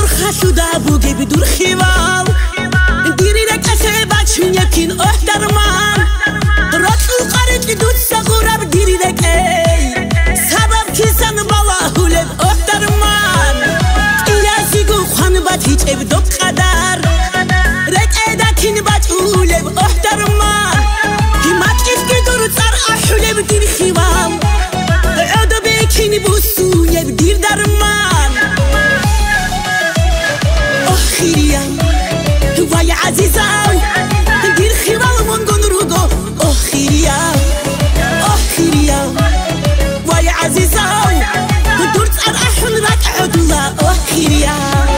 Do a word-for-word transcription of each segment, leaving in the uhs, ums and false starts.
خشوده بوگی بدور خیوال دیری رکسه بچون یکین احترمان راتو قرد دود سغورب دیری رکه سبب کسان بالا هولب احترمان ایازیگو خوان بات هیچ ابدو قدر رکه دکین بات هولب احترمان همت افکی دور تر احولب دیر خیوال عدو بیکین بوسو یب دیر درمان آخریم وای عزیزم دیر خیوال من گن رو گو آخریم آخریم وای عزیزم دورت ار احن رک عدولا آخریم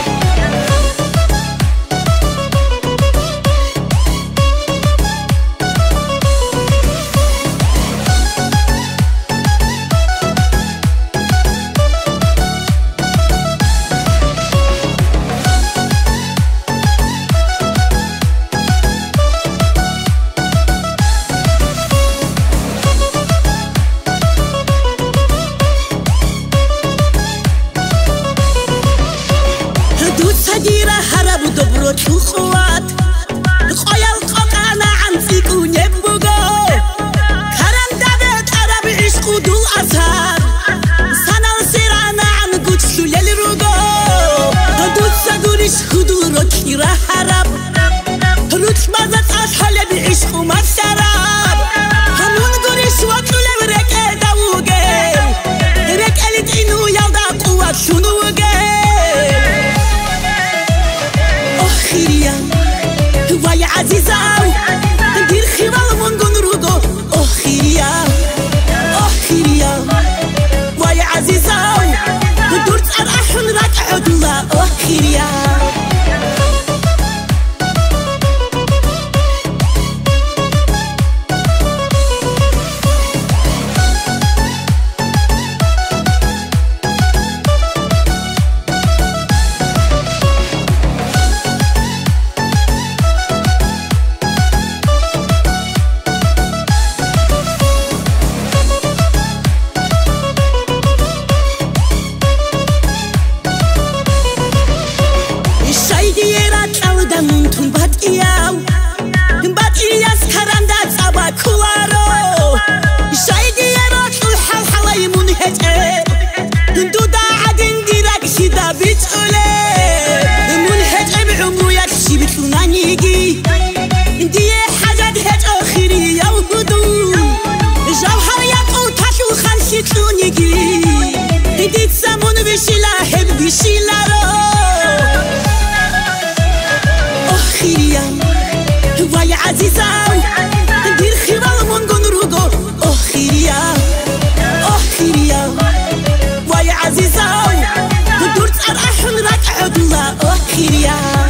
سجيرة هرب دبرو تخوات خيال قطعنا عن سيكو نبوغو كرم دابت عرب عشقو دو أسهر سنة سيرانا عن قد شلل روغو دوت سدورش خدورو كيرا هرب روش مازت أشحل بعشقو مسرب همون قرش وطلب رك داوغي رك قلت إنو يلدا قوات شنوغي وای عزیزم دیر خیوال من گن رو گو آخریم آخریم وای عزیزم دورت ار احن رک عدولا آخریم تون بات ایام بات ایاس کرندات سبا کوارو شایدی رات الحل حلای منهجه دو دا عدن دیرک شیدا بیتوله منهجه بعمو یک شی بتونانیگی دیه حاجت هج آخری یهودو جوهر یک او تشو خنشی تونیگی دیت زمان بشیلا هب بشیلا رو وای عزیزم دیر خیوال من گن رو گو آخریم آخریم وای عزیزم دورت ار احن رک عدولا آخریم